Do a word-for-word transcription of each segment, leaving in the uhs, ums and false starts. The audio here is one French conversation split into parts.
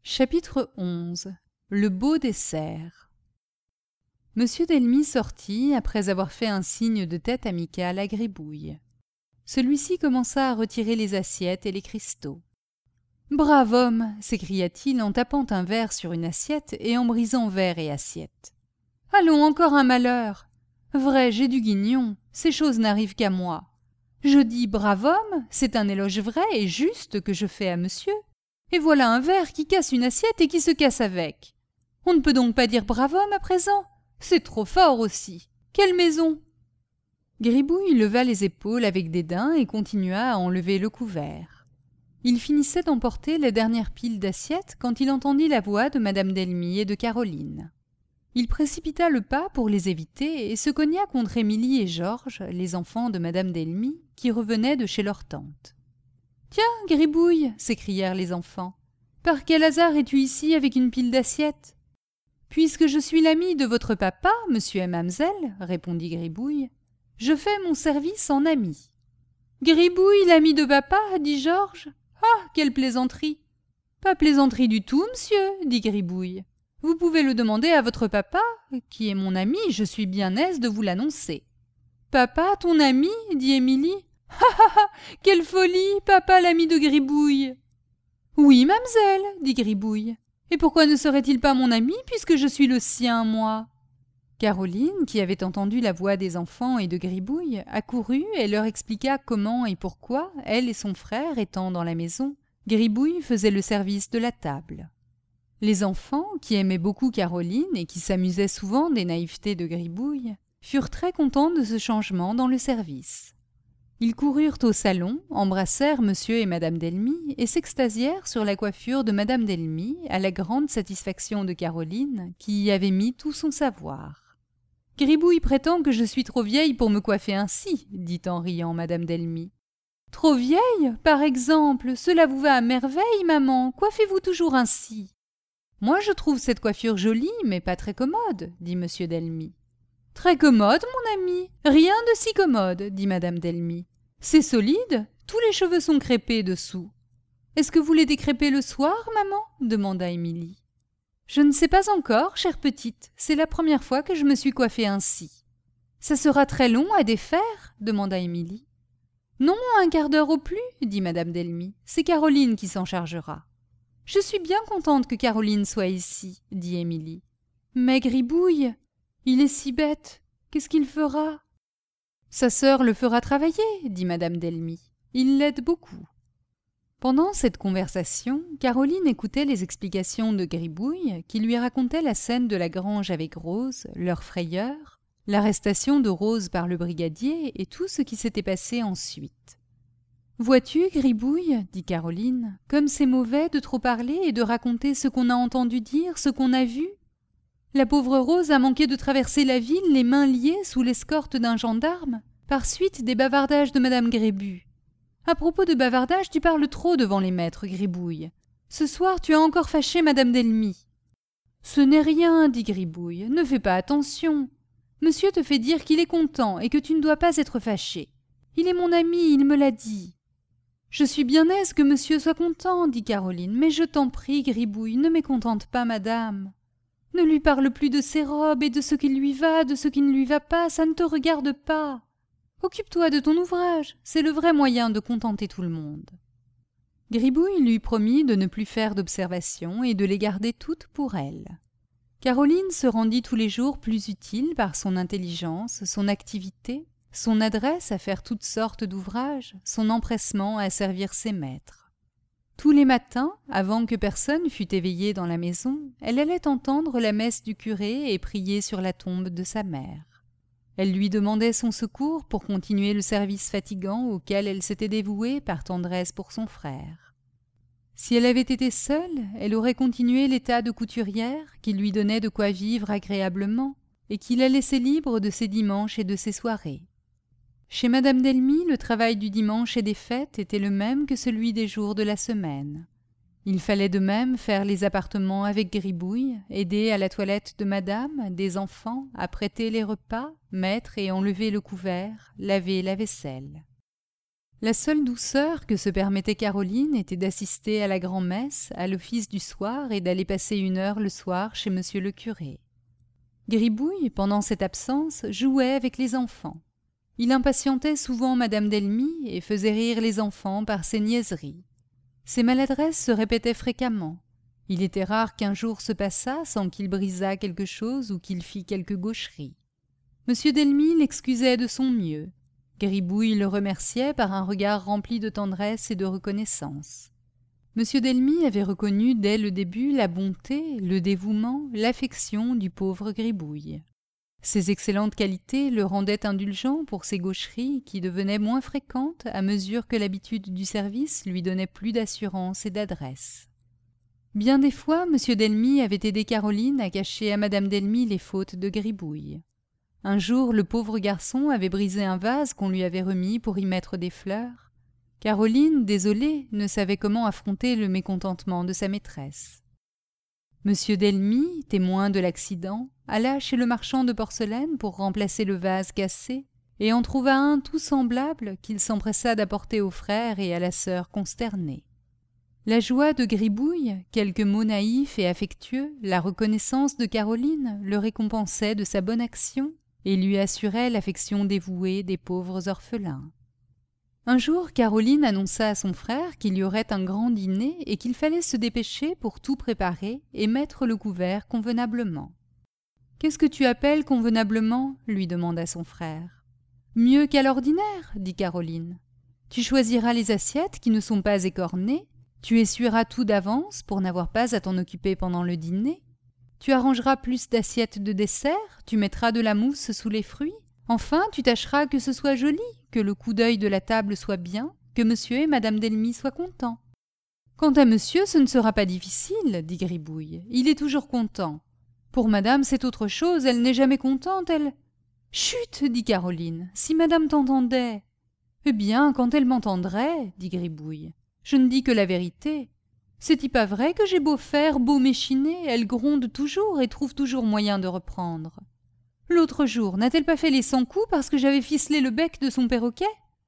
Chapitre onze. Le beau dessert. Monsieur Delmy sortit après avoir fait un signe de tête amical à Gribouille. Celui-ci commença à retirer les assiettes et les cristaux. « Brave homme !» s'écria-t-il en tapant un verre sur une assiette et en brisant verre et assiette. « Allons, encore un malheur ! Vrai, j'ai du guignon, ces choses n'arrivent qu'à moi. Je dis brave homme, c'est un éloge vrai et juste que je fais à monsieur. Et voilà un verre qui casse une assiette et qui se casse avec. On ne peut donc pas dire brave homme à présent. C'est trop fort aussi. Quelle maison !» Gribouille leva les épaules avec dédain et continua à enlever le couvert. Il finissait d'emporter la dernière pile d'assiettes quand il entendit la voix de madame Delmy et de Caroline. Il précipita le pas pour les éviter et se cogna contre Émilie et Georges, les enfants de madame Delmy, qui revenaient de chez leur tante. « Tiens, Gribouille !» s'écrièrent les enfants. « Par quel hasard es-tu ici avec une pile d'assiettes ?»« Puisque je suis l'ami de votre papa, monsieur et mamselle, » répondit Gribouille, « je fais mon service en ami. »« Gribouille, l'ami de papa » dit Georges. « Ah, quelle plaisanterie !»« Pas plaisanterie du tout, monsieur, » dit Gribouille. « Vous pouvez le demander à votre papa, qui est mon ami, je suis bien aise de vous l'annoncer. »« Papa, ton ami ?» dit Émilie. « Ha ha ha ! Quelle folie, papa l'ami de Gribouille !»« Oui, mamselle, » dit Gribouille. « Et pourquoi ne serait-il pas mon ami, puisque je suis le sien, moi ?» Caroline, qui avait entendu la voix des enfants et de Gribouille, accourut et leur expliqua comment et pourquoi, elle et son frère étant dans la maison, Gribouille faisait le service de la table. Les enfants, qui aimaient beaucoup Caroline et qui s'amusaient souvent des naïvetés de Gribouille, furent très contents de ce changement dans le service. Ils coururent au salon, embrassèrent monsieur et madame Delmy et s'extasièrent sur la coiffure de madame Delmy à la grande satisfaction de Caroline, qui y avait mis tout son savoir. « Gribouille prétend que je suis trop vieille pour me coiffer ainsi, » dit en riant madame Delmy. « Trop vieille, par exemple, cela vous va à merveille, maman, coiffez-vous toujours ainsi. »« Moi je trouve cette coiffure jolie, mais pas très commode, » dit monsieur Delmy. « Très commode, mon ami, rien de si commode, » dit madame Delmy. « C'est solide, tous les cheveux sont crêpés dessous. »« Est-ce que vous les décrêpez le soir, maman ?» demanda Émilie. « Je ne sais pas encore, chère petite, c'est la première fois que je me suis coiffée ainsi. »« Ça sera très long à défaire ?» demanda Émilie. « Non, un quart d'heure au plus, » dit madame Delmy. « C'est Caroline qui s'en chargera. »« Je suis bien contente que Caroline soit ici, » dit Émilie. « Mais Gribouille, il est si bête, qu'est-ce qu'il fera ?»« Sa sœur le fera travailler, » dit madame Delmy. « Il l'aide beaucoup. » Pendant cette conversation, Caroline écoutait les explications de Gribouille, qui lui racontait la scène de la grange avec Rose, leur frayeur, l'arrestation de Rose par le brigadier et tout ce qui s'était passé ensuite. « Vois-tu, Gribouille, dit Caroline, comme c'est mauvais de trop parler et de raconter ce qu'on a entendu dire, ce qu'on a vu. La pauvre Rose a manqué de traverser la ville les mains liées sous l'escorte d'un gendarme, par suite des bavardages de madame Grébu. À propos de bavardage, tu parles trop devant les maîtres, Gribouille. Ce soir, tu as encore fâché madame Delmy. »« Ce n'est rien, dit Gribouille, ne fais pas attention. Monsieur te fait dire qu'il est content et que tu ne dois pas être fâché. Il est mon ami, il me l'a dit. »« Je suis bien aise que monsieur soit content, dit Caroline, mais je t'en prie, Gribouille, ne mécontente pas madame. Ne lui parle plus de ses robes et de ce qui lui va, de ce qui ne lui va pas, ça ne te regarde pas. Occupe-toi de ton ouvrage, c'est le vrai moyen de contenter tout le monde. » Gribouille lui promit de ne plus faire d'observations et de les garder toutes pour elle. Caroline se rendit tous les jours plus utile par son intelligence, son activité, son adresse à faire toutes sortes d'ouvrages, son empressement à servir ses maîtres. Tous les matins, avant que personne fût éveillé dans la maison, elle allait entendre la messe du curé et prier sur la tombe de sa mère. Elle lui demandait son secours pour continuer le service fatigant auquel elle s'était dévouée par tendresse pour son frère. Si elle avait été seule, elle aurait continué l'état de couturière qui lui donnait de quoi vivre agréablement et qui la laissait libre de ses dimanches et de ses soirées. Chez madame Delmy, le travail du dimanche et des fêtes était le même que celui des jours de la semaine. Il fallait de même faire les appartements avec Gribouille, aider à la toilette de madame, des enfants, à prêter les repas, mettre et enlever le couvert, laver la vaisselle. La seule douceur que se permettait Caroline était d'assister à la grand-messe, à l'office du soir et d'aller passer une heure le soir chez monsieur le curé. Gribouille, pendant cette absence, jouait avec les enfants. Il impatientait souvent madame Delmy et faisait rire les enfants par ses niaiseries. Ses maladresses se répétaient fréquemment. Il était rare qu'un jour se passât sans qu'il brisât quelque chose ou qu'il fît quelque gaucherie. Monsieur Delmy l'excusait de son mieux. Gribouille le remerciait par un regard rempli de tendresse et de reconnaissance. Monsieur Delmy avait reconnu dès le début la bonté, le dévouement, l'affection du pauvre Gribouille. Ces excellentes qualités le rendaient indulgent pour ses gaucheries qui devenaient moins fréquentes à mesure que l'habitude du service lui donnait plus d'assurance et d'adresse. Bien des fois, monsieur Delmy avait aidé Caroline à cacher à madame Delmy les fautes de Gribouille. Un jour, le pauvre garçon avait brisé un vase qu'on lui avait remis pour y mettre des fleurs. Caroline, désolée, ne savait comment affronter le mécontentement de sa maîtresse. Monsieur Delmy, témoin de l'accident, alla chez le marchand de porcelaine pour remplacer le vase cassé et en trouva un tout semblable qu'il s'empressa d'apporter au frère et à la sœur consternés. La joie de Gribouille, quelques mots naïfs et affectueux, la reconnaissance de Caroline le récompensaient de sa bonne action et lui assuraient l'affection dévouée des pauvres orphelins. Un jour, Caroline annonça à son frère qu'il y aurait un grand dîner et qu'il fallait se dépêcher pour tout préparer et mettre le couvert convenablement. « Qu'est-ce que tu appelles convenablement » lui demanda son frère. « Mieux qu'à l'ordinaire, » dit Caroline. « Tu choisiras les assiettes qui ne sont pas écornées, tu essuieras tout d'avance pour n'avoir pas à t'en occuper pendant le dîner, tu arrangeras plus d'assiettes de dessert, tu mettras de la mousse sous les fruits, enfin tu tâcheras que ce soit joli, que le coup d'œil de la table soit bien, que monsieur et madame Delmy soient contents. »« Quant à monsieur, ce ne sera pas difficile, » dit Gribouille, « il est toujours content. Pour madame, c'est autre chose, elle n'est jamais contente, elle... »« Chut !» dit Caroline, « si madame t'entendait. »« Eh bien, quand elle m'entendrait, » dit Gribouille, « je ne dis que la vérité. C'est-il pas vrai que j'ai beau faire, beau m'échiner, elle gronde toujours et trouve toujours moyen de reprendre. L'autre jour, n'a-t-elle pas fait les cent coups parce que j'avais ficelé le bec de son perroquet ?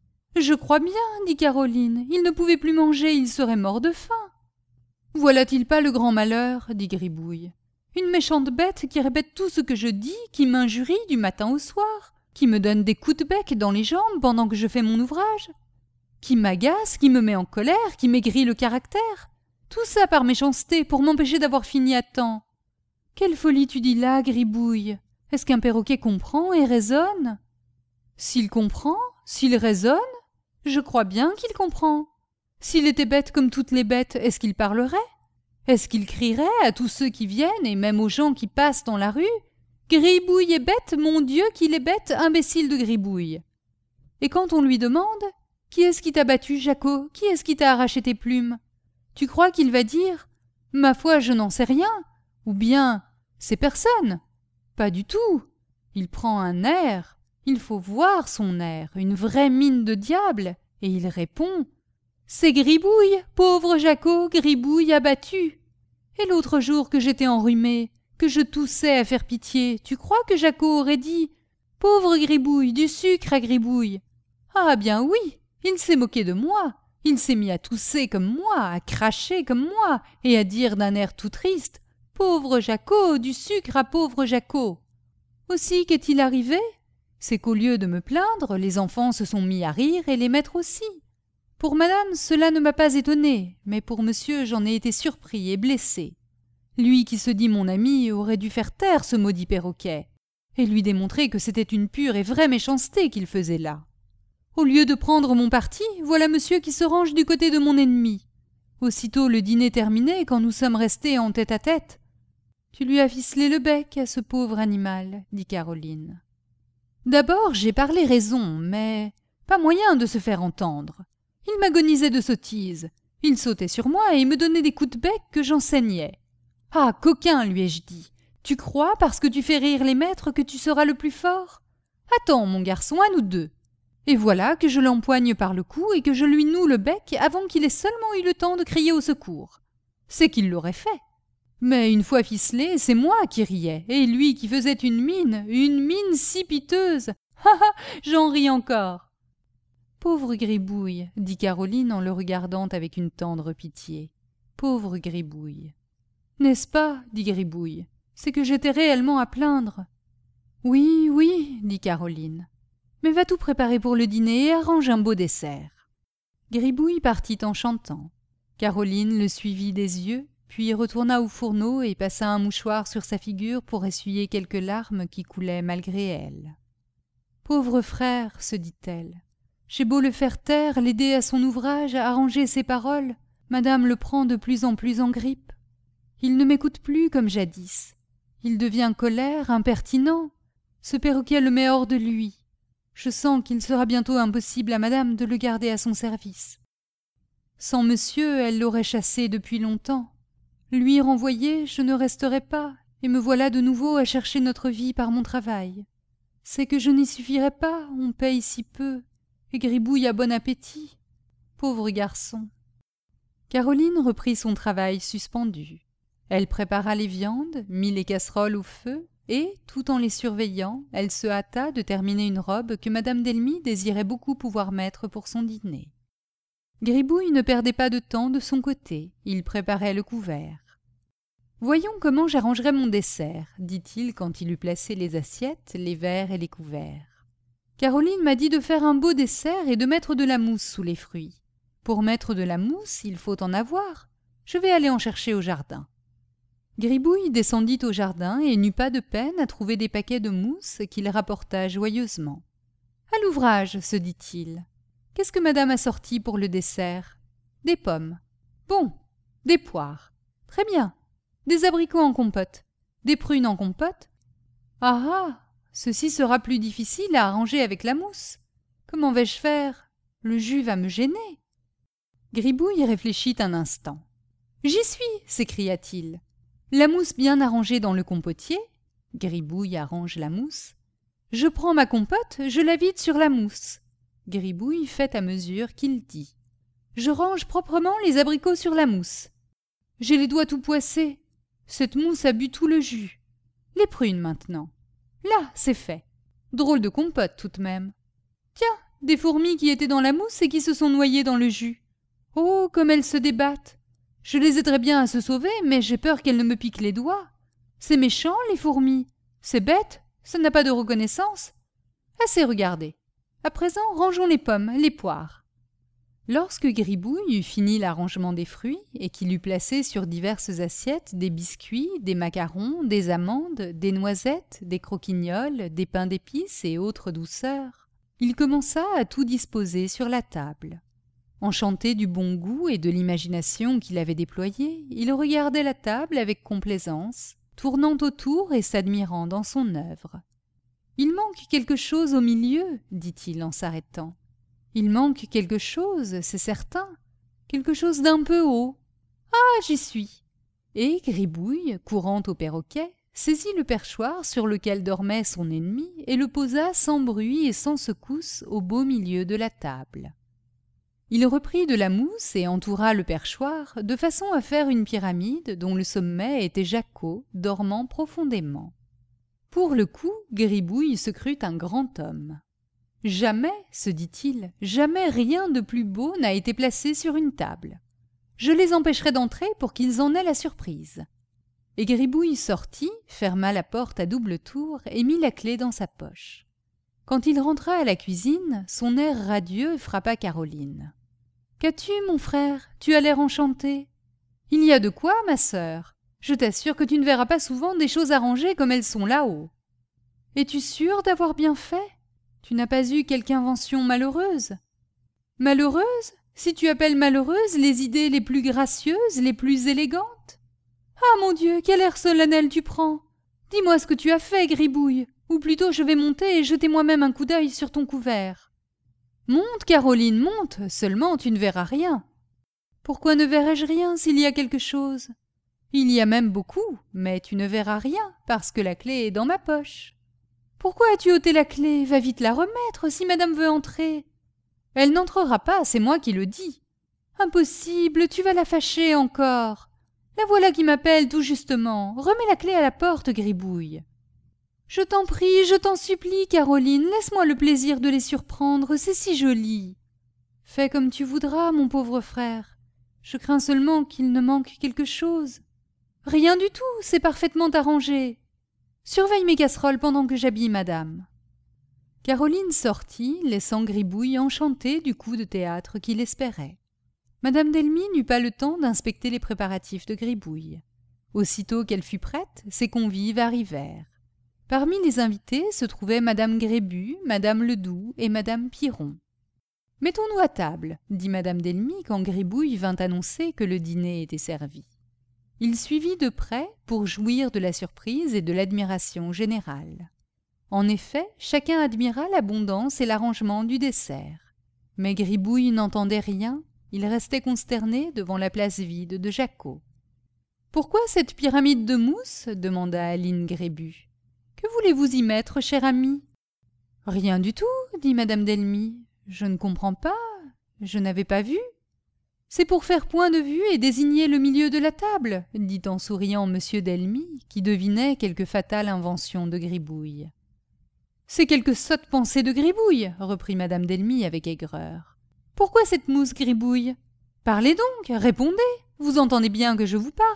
Je crois bien, dit Caroline, il ne pouvait plus manger, il serait mort de faim. Voilà-t-il pas le grand malheur, dit Gribouille. Une méchante bête qui répète tout ce que je dis, qui m'injurie du matin au soir, qui me donne des coups de bec dans les jambes pendant que je fais mon ouvrage, qui m'agace, qui me met en colère, qui maigrit le caractère. Tout ça par méchanceté, pour m'empêcher d'avoir fini à temps. Quelle folie tu dis là, Gribouille. Est-ce qu'un perroquet comprend et raisonne ? S'il comprend, s'il raisonne, je crois bien qu'il comprend. S'il était bête comme toutes les bêtes, est-ce qu'il parlerait ? Est-ce qu'il crierait à tous ceux qui viennent et même aux gens qui passent dans la rue ? Gribouille est bête, mon Dieu qu'il est bête, imbécile de Gribouille. Et quand on lui demande « Qui est-ce qui t'a battu, Jaco ? Qui est-ce qui t'a arraché tes plumes ?» Tu crois qu'il va dire « Ma foi, je n'en sais rien » ou bien « C'est personne ». Pas du tout. Il prend un air, il faut voir son air, une vraie mine de diable, et il répond « C'est Gribouille, pauvre Jaco, Gribouille abattu. » Et l'autre jour que j'étais enrhumé, que je toussais à faire pitié, tu crois que Jaco aurait dit « Pauvre Gribouille, du sucre à Gribouille ». Ah bien oui, il s'est moqué de moi. Il s'est mis à tousser comme moi, à cracher comme moi, et à dire d'un air tout triste « Pauvre Jaco, du sucre à pauvre Jaco !» Aussi, qu'est-il arrivé ? C'est qu'au lieu de me plaindre, les enfants se sont mis à rire et les maîtres aussi. Pour madame, cela ne m'a pas étonné, mais pour monsieur, j'en ai été surpris et blessé. Lui qui se dit mon ami aurait dû faire taire ce maudit perroquet, et lui démontrer que c'était une pure et vraie méchanceté qu'il faisait là. Au lieu de prendre mon parti, voilà monsieur qui se range du côté de mon ennemi. Aussitôt le dîner terminé, quand nous sommes restés en tête-à-tête. Tu lui as ficelé le bec à ce pauvre animal, dit Caroline. D'abord, j'ai parlé raison, mais pas moyen de se faire entendre. Il m'agonisait de sottises. Il sautait sur moi et me donnait des coups de bec que j'enseignais. Ah, coquin, lui ai-je dit, tu crois, parce que tu fais rire les maîtres, que tu seras le plus fort ? Attends, mon garçon, à nous deux. Et voilà que je l'empoigne par le cou et que je lui noue le bec avant qu'il ait seulement eu le temps de crier au secours. C'est qu'il l'aurait fait. Mais une fois ficelé, c'est moi qui riais, et lui qui faisait une mine, une mine si piteuse. Ha ha, j'en ris encore. Pauvre Gribouille, dit Caroline en le regardant avec une tendre pitié. Pauvre Gribouille. N'est-ce pas, dit Gribouille, c'est que j'étais réellement à plaindre. Oui, oui, dit Caroline. Mais va tout préparer pour le dîner et arrange un beau dessert. Gribouille partit en chantant. Caroline le suivit des yeux, puis retourna au fourneau et passa un mouchoir sur sa figure pour essuyer quelques larmes qui coulaient malgré elle. Pauvre frère, se dit-elle, j'ai beau le faire taire, l'aider à son ouvrage, à arranger ses paroles, madame le prend de plus en plus en grippe. Il ne m'écoute plus comme jadis. Il devient colère, impertinent. Ce perroquet le met hors de lui. Je sens qu'il sera bientôt impossible à madame de le garder à son service. Sans monsieur, elle l'aurait chassé depuis longtemps. Lui renvoyer, je ne resterai pas, et me voilà de nouveau à chercher notre vie par mon travail. C'est que je n'y suffirai pas, on paye si peu, et Gribouille a bon appétit. Pauvre garçon. Caroline reprit son travail suspendu. Elle prépara les viandes, mit les casseroles au feu, et, tout en les surveillant, elle se hâta de terminer une robe que madame Delmy désirait beaucoup pouvoir mettre pour son dîner. Gribouille ne perdait pas de temps de son côté, il préparait le couvert. « Voyons comment j'arrangerai mon dessert, » dit-il quand il eut placé les assiettes, les verres et les couverts. « Caroline m'a dit de faire un beau dessert et de mettre de la mousse sous les fruits. Pour mettre de la mousse, il faut en avoir. Je vais aller en chercher au jardin. » Gribouille descendit au jardin et n'eut pas de peine à trouver des paquets de mousse qu'il rapporta joyeusement. « À l'ouvrage, se dit-il. Qu'est-ce que madame a sorti pour le dessert? Des pommes. Bon, des poires. Très bien. Des abricots en compote. Des prunes en compote. Ah ah, ceci sera plus difficile à arranger avec la mousse. Comment vais-je faire? Le jus va me gêner. » Gribouille réfléchit un instant. « J'y suis, s'écria-t-il. La mousse bien arrangée dans le compotier. » Gribouille arrange la mousse. « Je prends ma compote, je la vide sur la mousse. » Gribouille fait à mesure qu'il dit. « Je range proprement les abricots sur la mousse. J'ai les doigts tout poissés. Cette mousse a bu tout le jus. Les prunes maintenant. Là, c'est fait. Drôle de compote tout de même. Tiens, des fourmis qui étaient dans la mousse et qui se sont noyées dans le jus. Oh, comme elles se débattent. Je les aiderais bien à se sauver, mais j'ai peur qu'elles ne me piquent les doigts. C'est méchant, les fourmis. C'est bête, ça n'a pas de reconnaissance. Assez regardé. À présent, rangeons les pommes, les poires. » Lorsque Gribouille eut fini l'arrangement des fruits et qu'il eut placé sur diverses assiettes des biscuits, des macarons, des amandes, des noisettes, des croquignoles, des pains d'épices et autres douceurs, il commença à tout disposer sur la table. Enchanté du bon goût et de l'imagination qu'il avait déployée, il regardait la table avec complaisance, tournant autour et s'admirant dans son œuvre. « Il manque quelque chose au milieu, dit-il en s'arrêtant. Il manque quelque chose, c'est certain, quelque chose d'un peu haut. Ah, j'y suis !» Et Gribouille, courant au perroquet, saisit le perchoir sur lequel dormait son ennemi et le posa sans bruit et sans secousse au beau milieu de la table. Il reprit de la mousse et entoura le perchoir de façon à faire une pyramide dont le sommet était Jacquot, dormant profondément. Pour le coup, Gribouille se crut un grand homme. « Jamais, se dit-il, jamais rien de plus beau n'a été placé sur une table. Je les empêcherai d'entrer pour qu'ils en aient la surprise. » Et Gribouille sortit, ferma la porte à double tour et mit la clé dans sa poche. Quand il rentra à la cuisine, son air radieux frappa Caroline. « Qu'as-tu, mon frère? Tu as l'air enchanté. »« Il y a de quoi, ma sœur. Je t'assure que tu ne verras pas souvent des choses arrangées comme elles sont là-haut. »« Es-tu sûre d'avoir bien fait? Tu n'as pas eu quelque invention malheureuse? »« Malheureuse? Si tu appelles malheureuses les idées les plus gracieuses, les plus élégantes? Ah, mon Dieu, quel air solennel tu prends! Dis-moi ce que tu as fait, Gribouille, ou plutôt je vais monter et jeter moi-même un coup d'œil sur ton couvert. »« Monte, Caroline, monte, seulement tu ne verras rien. »« Pourquoi ne verrais-je rien s'il y a quelque chose? Il y a même beaucoup, mais tu ne verras rien parce que la clé est dans ma poche. »« Pourquoi as-tu ôté la clé? Va vite la remettre si madame veut entrer. »« Elle n'entrera pas, c'est moi qui le dis. »« Impossible, tu vas la fâcher encore. La voilà qui m'appelle tout justement. Remets la clé à la porte, Gribouille. »« Je t'en prie, je t'en supplie, Caroline, laisse-moi le plaisir de les surprendre, c'est si joli. » « Fais comme tu voudras, mon pauvre frère. Je crains seulement qu'il ne manque quelque chose. »« Rien du tout, c'est parfaitement arrangé. Surveille mes casseroles pendant que j'habille madame. » Caroline sortit, laissant Gribouille enchanté du coup de théâtre qu'il espérait. Madame Delmy n'eut pas le temps d'inspecter les préparatifs de Gribouille. Aussitôt qu'elle fut prête, ses convives arrivèrent. Parmi les invités se trouvaient Madame Grébu, Madame Ledoux et Madame Piron. « Mettons-nous à table, » dit Madame Delmy quand Gribouille vint annoncer que le dîner était servi. Il suivit de près pour jouir de la surprise et de l'admiration générale. En effet, chacun admira l'abondance et l'arrangement du dessert. Mais Gribouille n'entendait rien, il restait consterné devant la place vide de Jacquot. « Pourquoi cette pyramide de mousse » demanda Aline Grébu. « Que voulez-vous y mettre, cher ami ?»« Rien du tout, » dit Madame Delmy. « Je ne comprends pas, je n'avais pas vu. »« C'est pour faire point de vue et désigner le milieu de la table, » dit en souriant Monsieur Delmy, qui devinait quelque fatale invention de Gribouille. « C'est quelque sotte pensée de Gribouille, » reprit Madame Delmy avec aigreur. « Pourquoi cette mousse, Gribouille ? Parlez donc, répondez, vous entendez bien que je vous parle. »«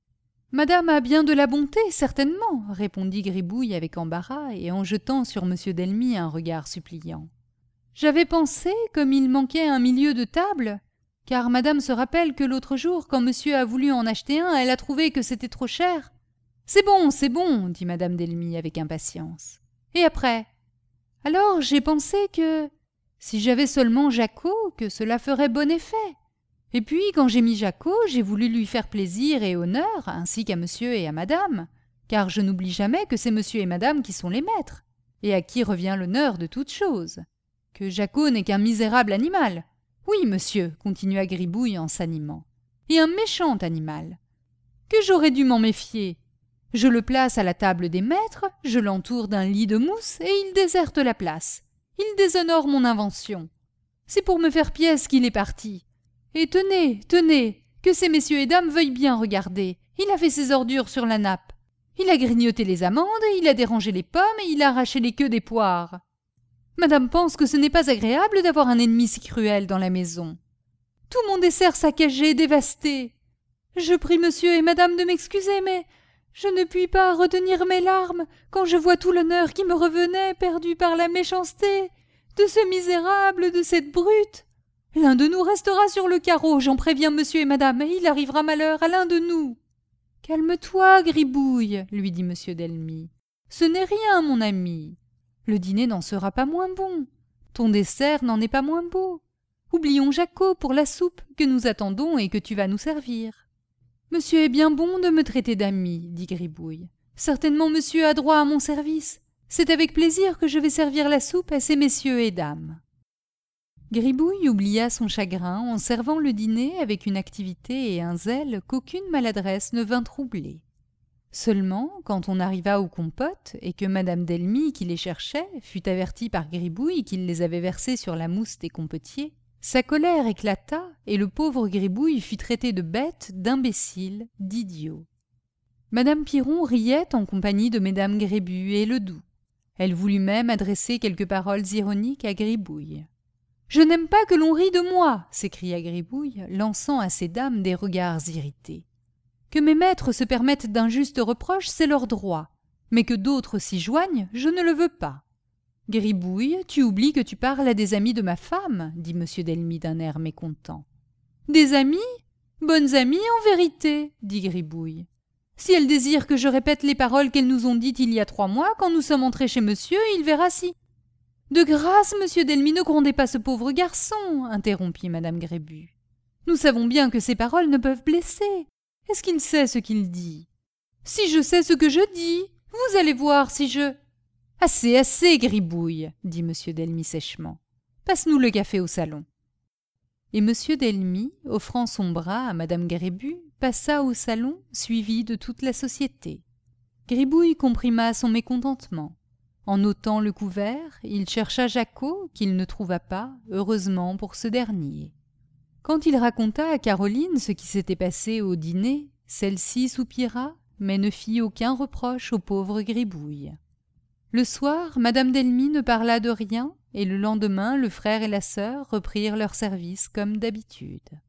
Madame a bien de la bonté, certainement, » répondit Gribouille avec embarras et en jetant sur Monsieur Delmy un regard suppliant. « J'avais pensé, comme il manquait un milieu de table, car madame se rappelle que l'autre jour, quand monsieur a voulu en acheter un, elle a trouvé que c'était trop cher. »« C'est bon, c'est bon, » dit Madame Delmy avec impatience. « Et après ? Alors j'ai pensé que, si j'avais seulement Jacquot, que cela ferait bon effet. Et puis, quand j'ai mis Jacquot, j'ai voulu lui faire plaisir et honneur, ainsi qu'à monsieur et à madame, car je n'oublie jamais que c'est monsieur et madame qui sont les maîtres, et à qui revient l'honneur de toute chose. Que Jacquot n'est qu'un misérable animal. Oui, monsieur, continua Gribouille en s'animant, et un méchant animal. Que j'aurais dû m'en méfier. Je le place à la table des maîtres, je l'entoure d'un lit de mousse, et il déserte la place. Il déshonore mon invention. C'est pour me faire pièce qu'il est parti. Et tenez, tenez, que ces messieurs et dames veuillent bien regarder. Il a fait ses ordures sur la nappe. Il a grignoté les amandes, il a dérangé les pommes, et il a arraché les queues des poires. Madame pense que ce n'est pas agréable d'avoir un ennemi si cruel dans la maison. Tout mon dessert saccagé, dévasté. Je prie monsieur et madame de m'excuser, mais je ne puis pas retenir mes larmes quand je vois tout l'honneur qui me revenait perdu par la méchanceté de ce misérable, de cette brute. L'un de nous restera sur le carreau, j'en préviens monsieur et madame, et il arrivera malheur à l'un de nous. Calme-toi, Gribouille, lui dit monsieur Delmy. Ce n'est rien, mon ami. Le dîner n'en sera pas moins bon. Ton dessert n'en est pas moins beau. Oublions Jacquot pour la soupe que nous attendons et que tu vas nous servir. Monsieur est bien bon de me traiter d'ami, dit Gribouille. Certainement monsieur a droit à mon service. C'est avec plaisir que je vais servir la soupe à ces messieurs et dames. Gribouille oublia son chagrin en servant le dîner avec une activité et un zèle qu'aucune maladresse ne vint troubler. Seulement, quand on arriva aux compotes et que Madame Delmy, qui les cherchait, fut avertie par Gribouille qu'il les avait versées sur la mousse des compotiers, sa colère éclata et le pauvre Gribouille fut traité de bête, d'imbécile, d'idiot. Madame Piron riait en compagnie de Mesdames Grébu et Ledoux. Elle voulut même adresser quelques paroles ironiques à Gribouille. « Je n'aime pas que l'on rie de moi !» s'écria Gribouille, lançant à ces dames des regards irrités. « Que mes maîtres se permettent d'injustes reproches, c'est leur droit, mais que d'autres s'y joignent, je ne le veux pas. »« Gribouille, tu oublies que tu parles à des amis de ma femme, » dit monsieur Delmy d'un air mécontent. « Des amis ? Bonnes amies, en vérité, » dit Gribouille. « Si elle désire que je répète les paroles qu'elles nous ont dites il y a trois mois, quand nous sommes entrés chez monsieur, il verra si. »« De grâce, monsieur Delmy, ne grondez pas ce pauvre garçon, » interrompit madame Grébu. « Nous savons bien que ces paroles ne peuvent blesser. Est-ce qu'il sait ce qu'il dit ? Si je sais ce que je dis, vous allez voir si je... » « Assez, assez, Gribouille, » dit monsieur Delmy sèchement. « Passe-nous le café au salon. » Et monsieur Delmy, offrant son bras à madame Grébu, passa au salon, suivi de toute la société. Gribouille comprima son mécontentement. En ôtant le couvert, il chercha Jacquot, qu'il ne trouva pas, heureusement pour ce dernier. Quand il raconta à Caroline ce qui s'était passé au dîner, celle-ci soupira, mais ne fit aucun reproche au pauvre Gribouille. Le soir, madame Delmy ne parla de rien, et le lendemain le frère et la sœur reprirent leur service comme d'habitude.